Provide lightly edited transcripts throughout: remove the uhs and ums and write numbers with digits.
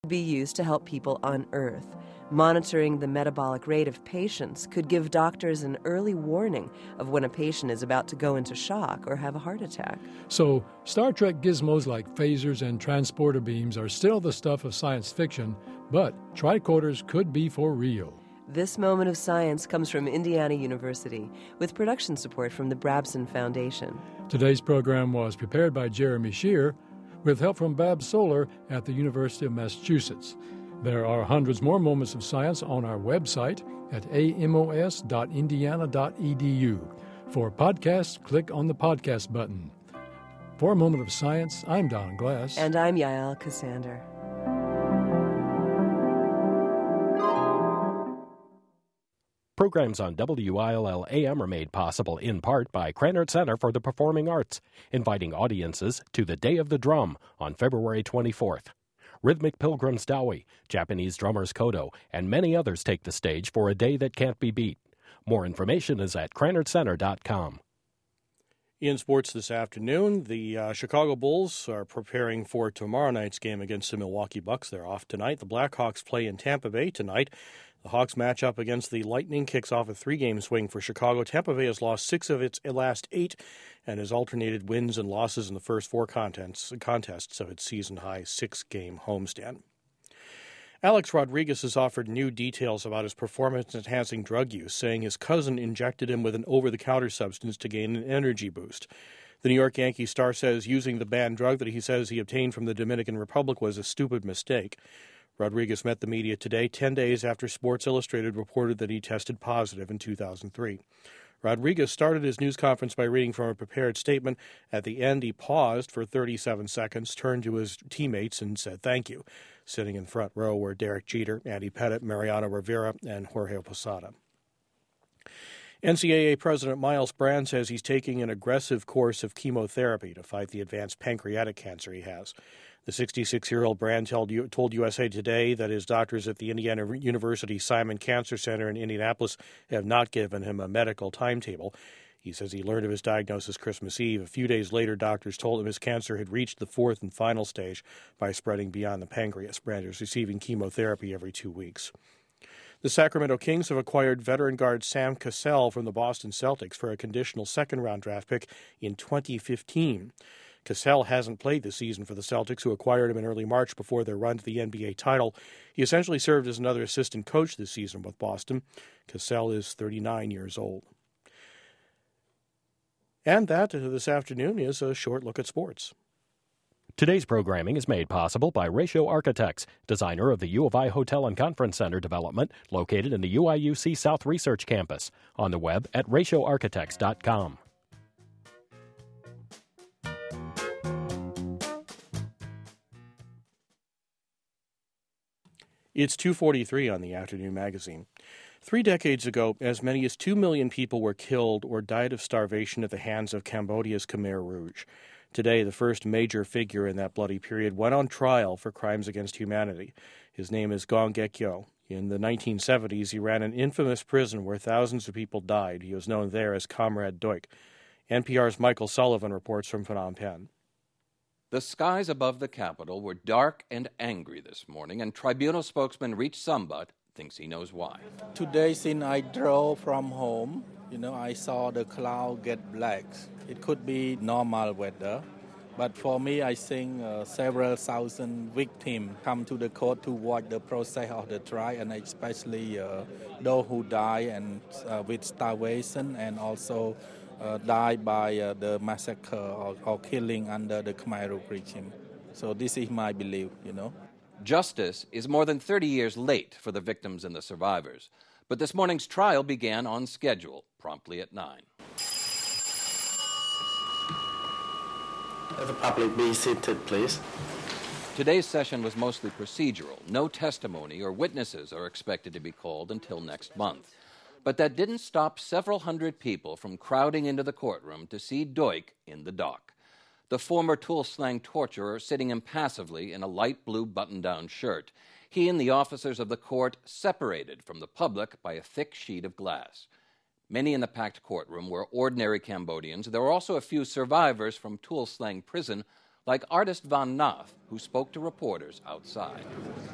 be used to help people on Earth. Monitoring the metabolic rate of patients could give doctors an early warning of when a patient is about to go into shock or have a heart attack. So, Star Trek gizmos like phasers and transporter beams are still the stuff of science fiction, but tricorders could be for real. This moment of science comes from Indiana University, with production support from the Brabson Foundation. Today's program was prepared by Jeremy Shear, with help from Babs Solar at the University of Massachusetts. There are hundreds more moments of science on our website at amos.indiana.edu. For podcasts, click on the podcast button. For a moment of science, I'm Don Glass. And I'm Yael Cassander. Programs on WILL-AM are made possible in part by Krannert Center for the Performing Arts, inviting audiences to the Day of the Drum on February 24th. Rhythmic Pilgrims Dowie, Japanese drummers Kodo, and many others take the stage for a day that can't be beat. More information is at KrannertCenter.com. In sports this afternoon, the Chicago Bulls are preparing for tomorrow night's game against the Milwaukee Bucks. They're off tonight. The Blackhawks play in Tampa Bay tonight. The Hawks match up against the Lightning, kicks off a 3-game swing for Chicago. Tampa Bay has lost 6 of its last 8 and has alternated wins and losses in the first 4 contests of its season-high 6-game homestand. Alex Rodriguez has offered new details about his performance-enhancing drug use, saying his cousin injected him with an over-the-counter substance to gain an energy boost. The New York Yankees star says using the banned drug that he says he obtained from the Dominican Republic was a stupid mistake. Rodriguez met the media today, 10 days after Sports Illustrated reported that he tested positive in 2003. Rodriguez started his news conference by reading from a prepared statement. At the end, he paused for 37 seconds, turned to his teammates, and said thank you. Sitting in front row were Derek Jeter, Andy Pettitte, Mariano Rivera, and Jorge Posada. NCAA President Miles Brand says he's taking an aggressive course of chemotherapy to fight the advanced pancreatic cancer he has. The 66-year-old Brand told USA Today that his doctors at the Indiana University Simon Cancer Center in Indianapolis have not given him a medical timetable. He says he learned of his diagnosis Christmas Eve. A few days later, doctors told him his cancer had reached the 4th and final stage by spreading beyond the pancreas. Brand is receiving chemotherapy every 2 weeks. The Sacramento Kings have acquired veteran guard Sam Cassell from the Boston Celtics for a conditional second-round draft pick in 2015. Cassell hasn't played this season for the Celtics, who acquired him in early March before their run to the NBA title. He essentially served as another assistant coach this season with Boston. Cassell is 39 years old. And that, this afternoon, is a short look at sports. Today's programming is made possible by Ratio Architects, designer of the U of I Hotel and Conference Center development located in the UIUC South Research Campus. On the web at ratioarchitects.com. It's 2:43 on the Afternoon Magazine. 3 decades ago, as many as 2 million people were killed or died of starvation at the hands of Cambodia's Khmer Rouge. Today, the first major figure in that bloody period went on trial for crimes against humanity. His name is Gong Gekyo. In the 1970s, he ran an infamous prison where thousands of people died. He was known there as Comrade Duch. NPR's Michael Sullivan reports from Phnom Penh. The skies above the capital were dark and angry this morning, and tribunal spokesman Reach Sambat thinks he knows why. Today, since I drove from home, I saw the cloud get black. It could be normal weather, but for me, I think several thousand victims come to the court to watch the process of the trial, and especially those who die and with starvation and also died by the massacre or killing under the Khmer Rouge regime. So this is my belief, Justice is more than 30 years late for the victims and the survivors. But this morning's trial began on schedule, promptly at 9. Let the public be seated, please. Today's session was mostly procedural. No testimony or witnesses are expected to be called until next month. But that didn't stop several hundred people from crowding into the courtroom to see Duch in the dock. The former Tuol Sleng torturer sitting impassively in a light blue button-down shirt. He and the officers of the court separated from the public by a thick sheet of glass. Many in the packed courtroom were ordinary Cambodians. There were also a few survivors from Tuol Sleng prison like artist Van Nath, who spoke to reporters outside.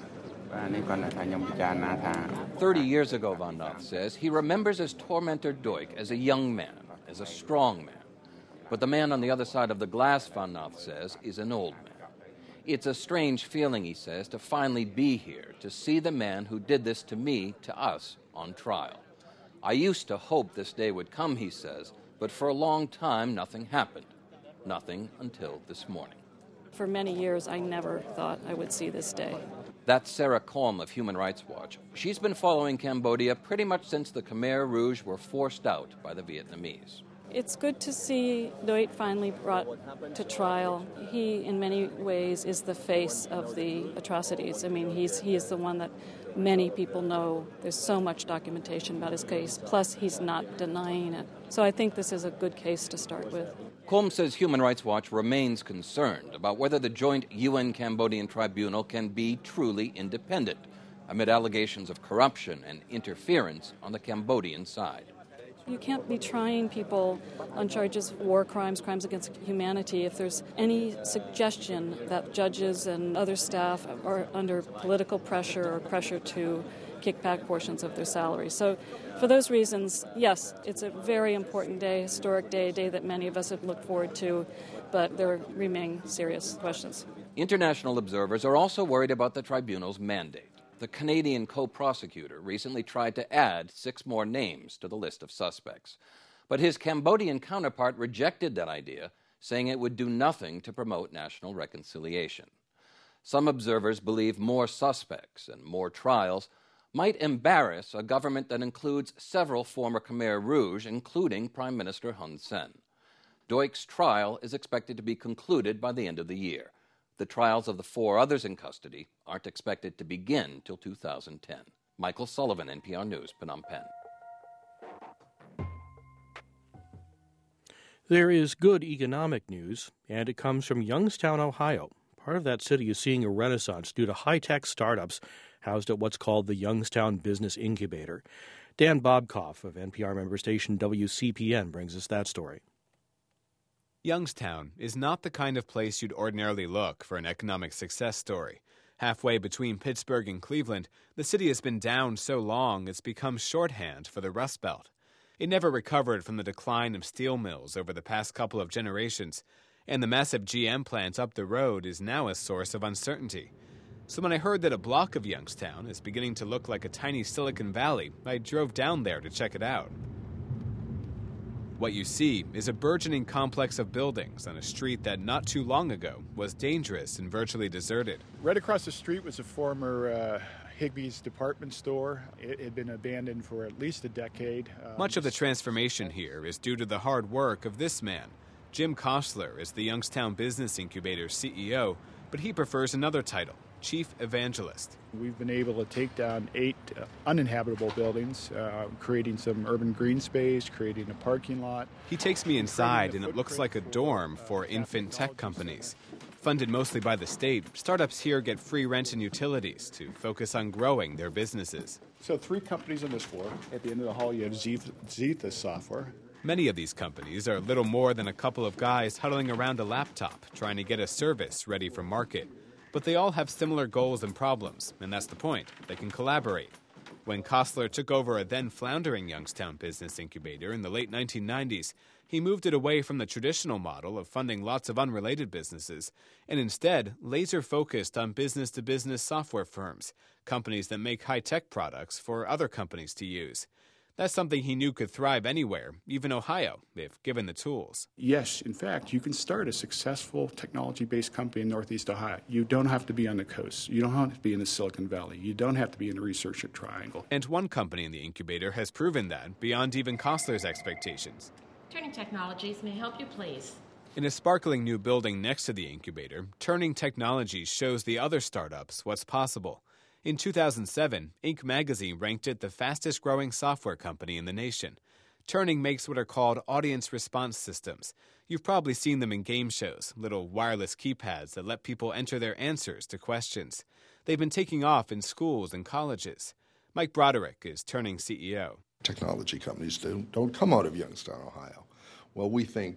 30 years ago, Van Nath says, he remembers his tormentor Duik as a young man, as a strong man. But the man on the other side of the glass, Van Nath says, is an old man. It's a strange feeling, he says, to finally be here, to see the man who did this to me, to us, on trial. I used to hope this day would come, he says, but for a long time nothing happened. Nothing until this morning. For many years, I never thought I would see this day. That's Sarah Colm of Human Rights Watch. She's been following Cambodia pretty much since the Khmer Rouge were forced out by the Vietnamese. It's good to see Duik finally brought to trial. He, in many ways, is the face of the atrocities. I mean, he is the one that many people know. There's so much documentation about his case, plus he's not denying it. So I think this is a good case to start with. Colm says Human Rights Watch remains concerned about whether the joint UN-Cambodian tribunal can be truly independent amid allegations of corruption and interference on the Cambodian side. You can't be trying people on charges of war crimes, crimes against humanity, if there's any suggestion that judges and other staff are under political pressure or pressure to kick back portions of their salary. So for those reasons, yes, it's a very important day, historic day, a day that many of us have looked forward to, but there remain serious questions. International observers are also worried about the tribunal's mandate. The Canadian co-prosecutor recently tried to add 6 more names to the list of suspects. But his Cambodian counterpart rejected that idea, saying it would do nothing to promote national reconciliation. Some observers believe more suspects and more trials might embarrass a government that includes several former Khmer Rouge, including Prime Minister Hun Sen. Duik's trial is expected to be concluded by the end of the year. The trials of the 4 others in custody aren't expected to begin till 2010. Michael Sullivan, NPR News, Phnom Penh. There is good economic news, and it comes from Youngstown, Ohio. Part of that city is seeing a renaissance due to high-tech startups housed at what's called the Youngstown Business Incubator. Dan Bobkoff of NPR member station WCPN brings us that story. Youngstown is not the kind of place you'd ordinarily look for an economic success story. Halfway between Pittsburgh and Cleveland, the city has been down so long it's become shorthand for the Rust Belt. It never recovered from the decline of steel mills over the past couple of generations, and the massive GM plant up the road is now a source of uncertainty. So when I heard that a block of Youngstown is beginning to look like a tiny Silicon Valley, I drove down there to check it out. What you see is a burgeoning complex of buildings on a street that not too long ago was dangerous and virtually deserted. Right across the street was a former Higbee's department store. It had been abandoned for at least a decade. Much of the transformation here is due to the hard work of this man. Jim Kostler is the Youngstown Business Incubator's CEO, but he prefers another title, Chief Evangelist. We've been able to take down 8 uninhabitable buildings, creating some urban green space, creating a parking lot. He takes me inside, and it looks like a dorm for infant tech companies. Funded mostly by the state, startups here get free rent and utilities to focus on growing their businesses. So 3 companies on this floor. At the end of the hall, you have Zethus Software. Many of these companies are little more than a couple of guys huddling around a laptop trying to get a service ready for market. But they all have similar goals and problems, and that's the point. They can collaborate. When Kostler took over a then-floundering Youngstown Business Incubator in the late 1990s, he moved it away from the traditional model of funding lots of unrelated businesses and instead laser-focused on business-to-business software firms, companies that make high-tech products for other companies to use. That's something he knew could thrive anywhere, even Ohio, if given the tools. Yes, in fact, you can start a successful technology-based company in Northeast Ohio. You don't have to be on the coast. You don't have to be in the Silicon Valley. You don't have to be in the Research Triangle. And one company in the incubator has proven that, beyond even Kostler's expectations. Turning Technologies may help you, please. In a sparkling new building next to the incubator, Turning Technologies shows the other startups what's possible. In 2007, Inc. magazine ranked it the fastest-growing software company in the nation. Turning makes what are called audience response systems. You've probably seen them in game shows, little wireless keypads that let people enter their answers to questions. They've been taking off in schools and colleges. Mike Broderick is Turning CEO. Technology companies don't come out of Youngstown, Ohio. Well, we think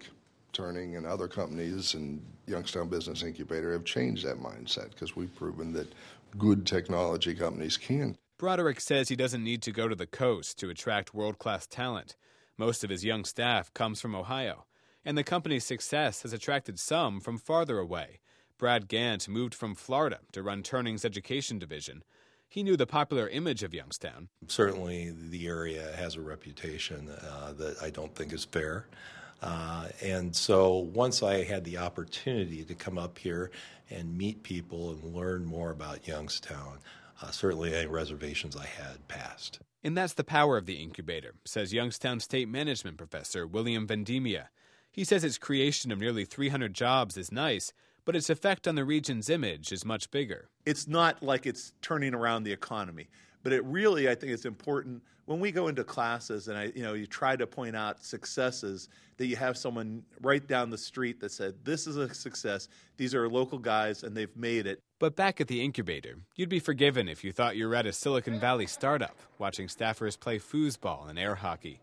Turning and other companies and Youngstown Business Incubator have changed that mindset because we've proven that good technology companies can. Broderick says he doesn't need to go to the coast to attract world-class talent. Most of his young staff comes from Ohio, and the company's success has attracted some from farther away. Brad Gant moved from Florida to run Turning's education division. He knew the popular image of Youngstown. Certainly the area has a reputation that I don't think is fair. And so once I had the opportunity to come up here and meet people and learn more about Youngstown, certainly any reservations I had passed. And that's the power of the incubator, says Youngstown State Management Professor William Vendimia. He says its creation of nearly 300 jobs is nice, but its effect on the region's image is much bigger. It's not like it's turning around the economy, but it really, I think it's important when we go into classes and you try to point out successes, that you have someone right down the street that said, this is a success, these are local guys, and they've made it. But back at the incubator, you'd be forgiven if you thought you were at a Silicon Valley startup, watching staffers play foosball and air hockey.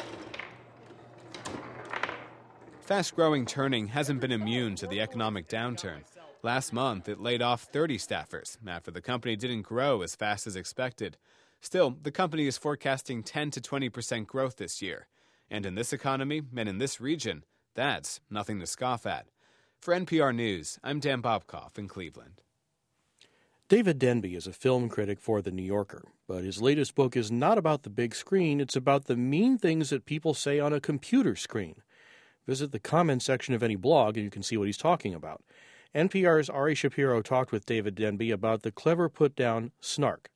Fast-growing Turning hasn't been immune to the economic downturn. Last month, it laid off 30 staffers after the company didn't grow as fast as expected. Still, the company is forecasting 10 to 20% growth this year. And in this economy and in this region, that's nothing to scoff at. For NPR News, I'm Dan Bobkoff in Cleveland. David Denby is a film critic for The New Yorker, but his latest book is not about the big screen. It's about the mean things that people say on a computer screen. Visit the comments section of any blog and you can see what he's talking about. NPR's Ari Shapiro talked with David Denby about the clever put-down snark.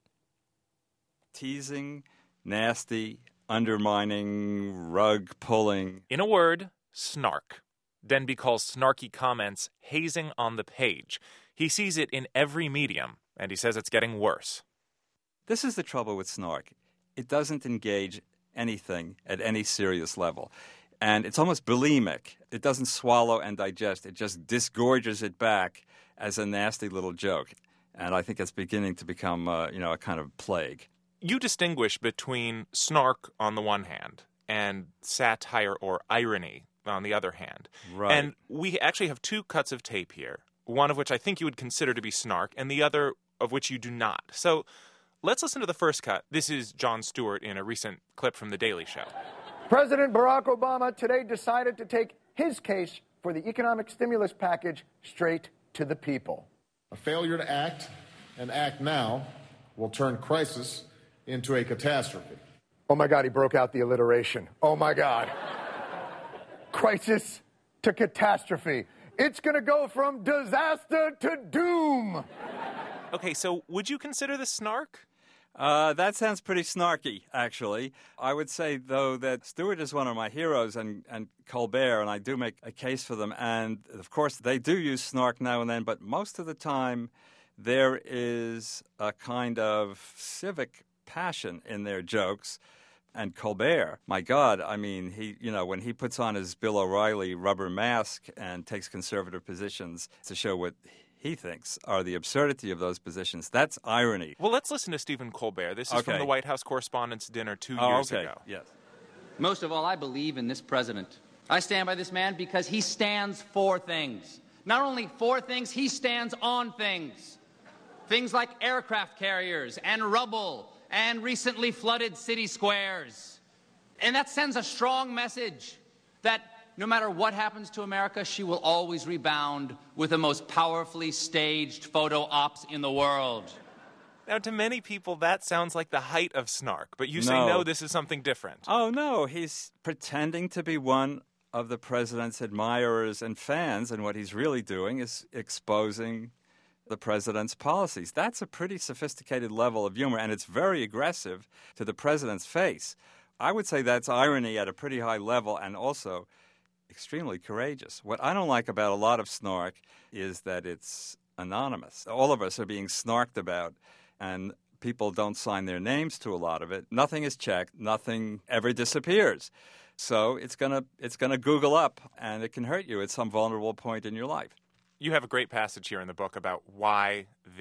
Teasing, nasty, undermining, rug-pulling. In a word, snark. Denby calls snarky comments hazing on the page. He sees it in every medium, and he says it's getting worse. This is the trouble with snark. It doesn't engage anything at any serious level. And it's almost bulimic. It doesn't swallow and digest. It just disgorges it back as a nasty little joke. And I think it's beginning to become, a kind of plague. You distinguish between snark on the one hand and satire or irony on the other hand. Right. And we actually have two cuts of tape here, one of which I think you would consider to be snark and the other of which you do not. So let's listen to the first cut. This is Jon Stewart in a recent clip from The Daily Show. President Barack Obama today decided to take his case for the economic stimulus package straight to the people. A failure to act and act now will turn crisis into a catastrophe. Oh my God, he broke out the alliteration. Oh my God. Crisis to catastrophe. It's going to go from disaster to doom. Okay, so would you consider this snark? That sounds pretty snarky, actually. I would say, though, that Stewart is one of my heroes and Colbert, and I do make a case for them. And, of course, they do use snark now and then, but most of the time there is a kind of civic passion in their jokes. And Colbert, my God, I mean, when he puts on his Bill O'Reilly rubber mask and takes conservative positions to show what he thinks are the absurdity of those positions, that's irony. Well, let's listen to Stephen Colbert. This is from the White House Correspondents' Dinner 2 years ago. Yes. Most of all, I believe in this president. I stand by this man because he stands for things. Not only for things, he stands on things. Things like aircraft carriers and rubble and recently flooded city squares. And that sends a strong message that no matter what happens to America, she will always rebound with the most powerfully staged photo ops in the world. Now, to many people, that sounds like the height of snark, but you say, no, this is something different. Oh, no, he's pretending to be one of the president's admirers and fans, and what he's really doing is exposing the president's policies. That's a pretty sophisticated level of humor, and it's very aggressive to the president's face. I would say that's irony at a pretty high level, and also extremely courageous. What I don't like about a lot of snark is that it's anonymous. All of us are being snarked about, and people don't sign their names to a lot of it. Nothing is checked. Nothing ever disappears. So it's gonna Google up, and it can hurt you at some vulnerable point in your life. You have a great passage here in the book about why the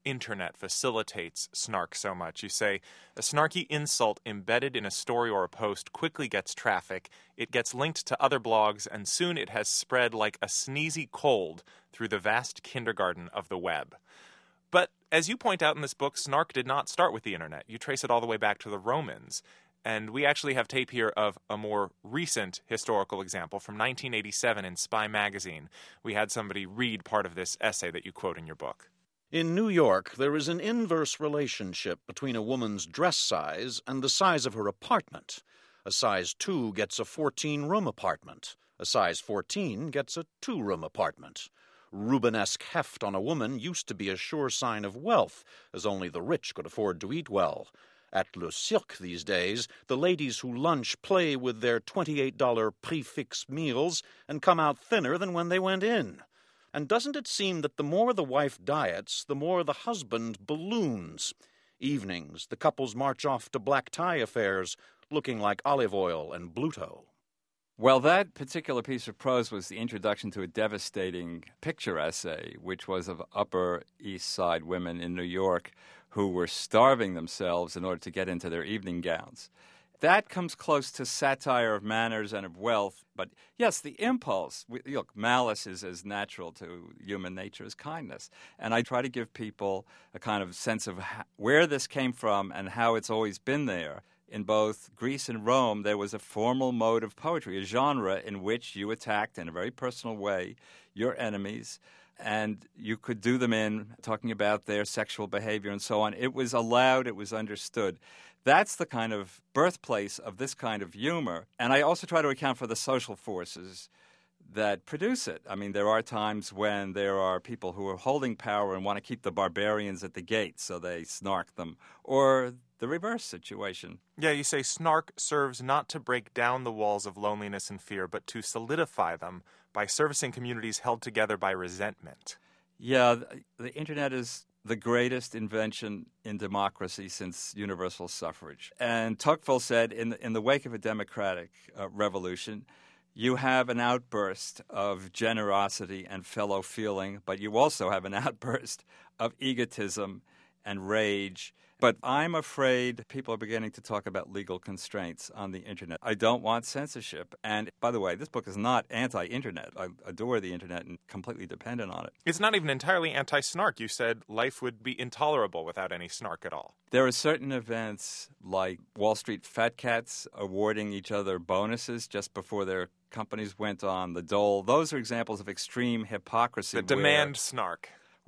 internet facilitates snark so much. You say, a snarky insult embedded in a story or a post quickly gets traffic, it gets linked to other blogs, and soon it has spread like a sneezy cold through the vast kindergarten of the web. But as you point out in this book, snark did not start with the internet. You trace it all the way back to the Romans. And we actually have tape here of a more recent historical example from 1987 in Spy magazine. We had somebody read part of this essay that you quote in your book. In New York, there is an inverse relationship between a woman's dress size and the size of her apartment. A size 2 gets a 14-room apartment. A size 14 gets a 2-room apartment. Rubenesque heft on a woman used to be a sure sign of wealth, as only the rich could afford to eat well. At Le Cirque these days, the ladies who lunch play with their $28 prix-fixe meals and come out thinner than when they went in. And doesn't it seem that the more the wife diets, the more the husband balloons? Evenings, the couples march off to black tie affairs, looking like olive oil and Bluto. Well, that particular piece of prose was the introduction to a devastating picture essay, which was of Upper East Side women in New York who were starving themselves in order to get into their evening gowns. That comes close to satire of manners and of wealth. But yes, the impulse, look, malice is as natural to human nature as kindness. And I try to give people a kind of sense of where this came from and how it's always been there. In both Greece and Rome, there was a formal mode of poetry, a genre in which you attacked in a very personal way your enemies, and you could do them in talking about their sexual behavior and so on. It was allowed, it was understood. That's the kind of birthplace of this kind of humor. And I also try to account for the social forces that produce it. I mean, there are times when there are people who are holding power and want to keep the barbarians at the gate, so they snark them. Or the reverse situation. Yeah, you say snark serves not to break down the walls of loneliness and fear, but to solidify them by servicing communities held together by resentment. Yeah, the internet is the greatest invention in democracy since universal suffrage. And Tocqueville said, in the wake of a democratic revolution, you have an outburst of generosity and fellow feeling, but you also have an outburst of egotism and rage. But I'm afraid people are beginning to talk about legal constraints on the internet. I don't want censorship. And by the way, this book is not anti-internet. I adore the internet and completely dependent on it. It's not even entirely anti-snark. You said life would be intolerable without any snark at all. There are certain events like Wall Street fat cats awarding each other bonuses just before their companies went on the dole. Those are examples of extreme hypocrisy. The demand snark.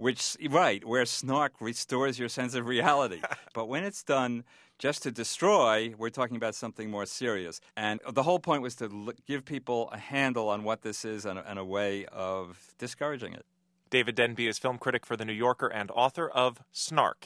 Where snark restores your sense of reality. But when it's done just to destroy, we're talking about something more serious. And the whole point was to give people a handle on what this is and a way of discouraging it. David Denby is film critic for The New Yorker and author of Snark.